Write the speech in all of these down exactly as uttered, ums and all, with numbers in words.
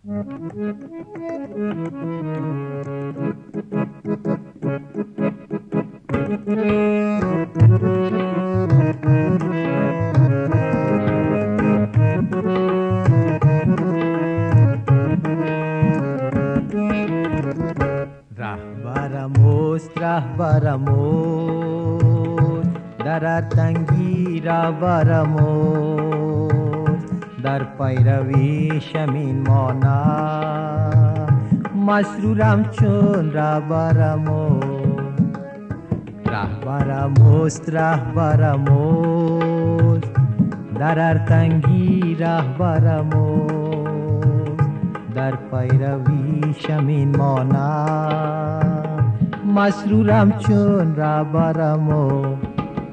رهبرم است رهبرم است در هر تنگی رهبرم است در پیرویشم این مانم مسرورم چون رهبرم است رهبرم است رهبرم است در هر تنگی رهبرم است در پیرویشم این مانم مسرورم چون رهبرم است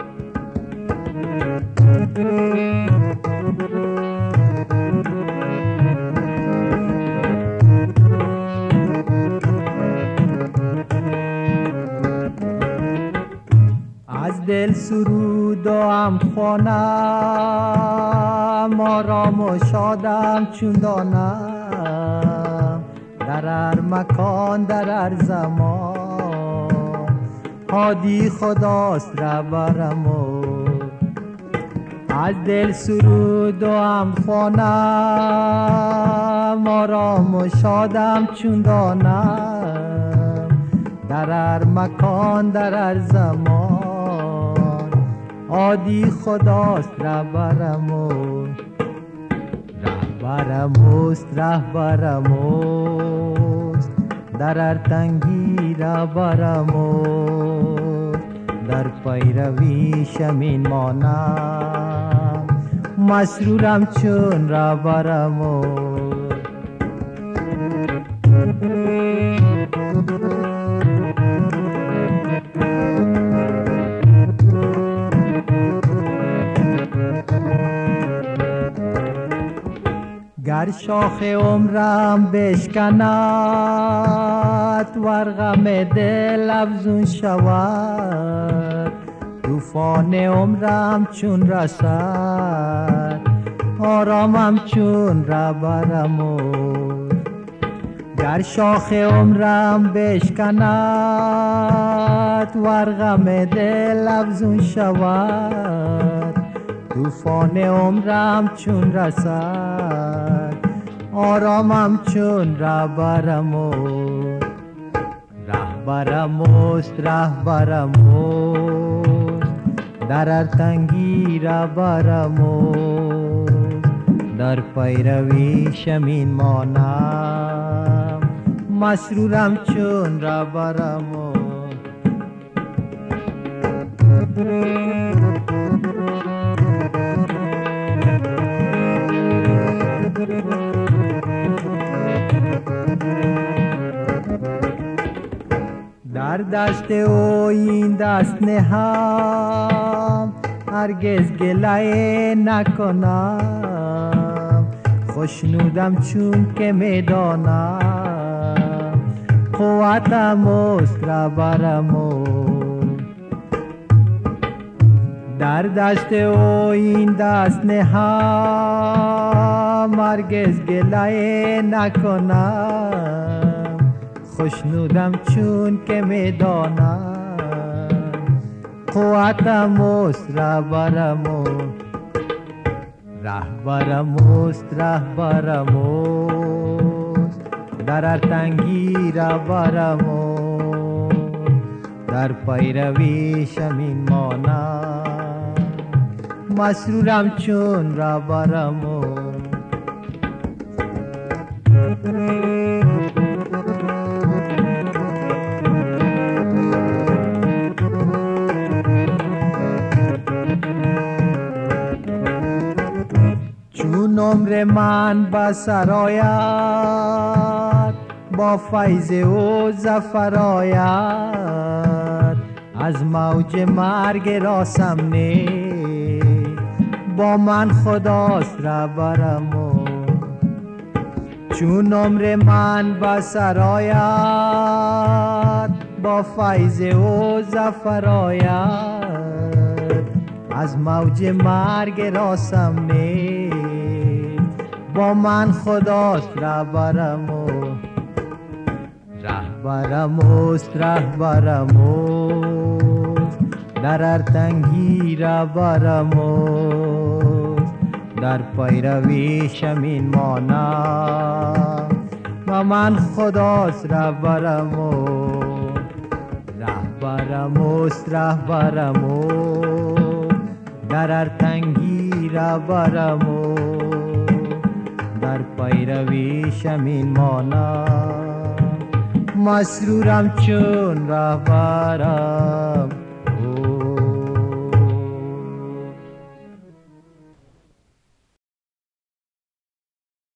از دل سرود و هم خوانم آرام و شادم چون دانم در هر مکان در هر زمان هادی خداست رهبرم از دل سرود و هم خوانم آرام و شادم چون دانم در هر مکان در هر زمان هادی خداست رهبرم رهبرم است رهبرم است در هر تنگی رهبرم است در پیرویشم این مانم مسرورم چون رهبرم است گر شاخ عمرم بشکند ورغم دل افزون شود طوفان عمرم چون رسد آرامم چون رهبرم گر شاخ عمرم بشکند ورغم دل افزون شود طوفان عمرم چون رسد آرامم چون رهبرم رهبرم است رهبرم است در هر تنگی رهبرم است در پیرویشم این مانم مسرورم چون رهبرم در دست او این دست نهم هرگز گله نکنم خوشنودم چون که میدانم قوتم است رهبرم در دست او این دست نهم هرگز گله نکنم خوشنودم چون که میدانم قوتم است رهبرم رهبرم است رهبرم است در هر تنگی رهبرم در پیرویشم این مانم مسرورم چون رهبرم چون عمر من به سر آید با فیض او ظفر آید از موج مرگ راسم نه با من خداست رهبرم چون عمر من به سر آید با فیض او ظفر آید از موج مرگ راسم نه با من خداست رهبرم و رهبرم است رهبرم است در هر تنگی رهبرم است در پیرویشم این مانم با من خداست رهبرم و رهبرم است رهبرم است در هر تنگی رهبرم است در پیرویشم این مانم مسرورم چون رهبرم